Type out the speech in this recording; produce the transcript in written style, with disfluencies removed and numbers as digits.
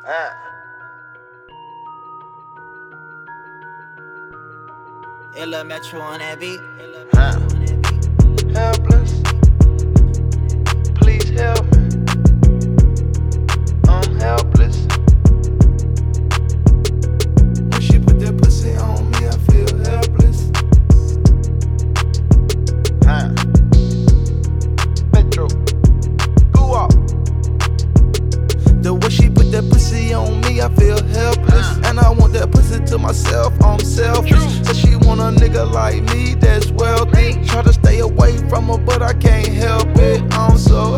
Illa Metro on that beat. Helpless, please help me. I'm helpless. When she put that pussy on me, I feel helpless. Metro, go up. The way she put that pussy on me, I feel helpless. And I want that pussy to myself, I'm selfish. Said she want a nigga like me that's wealthy. Try to stay away from her, but I can't help it. I'm so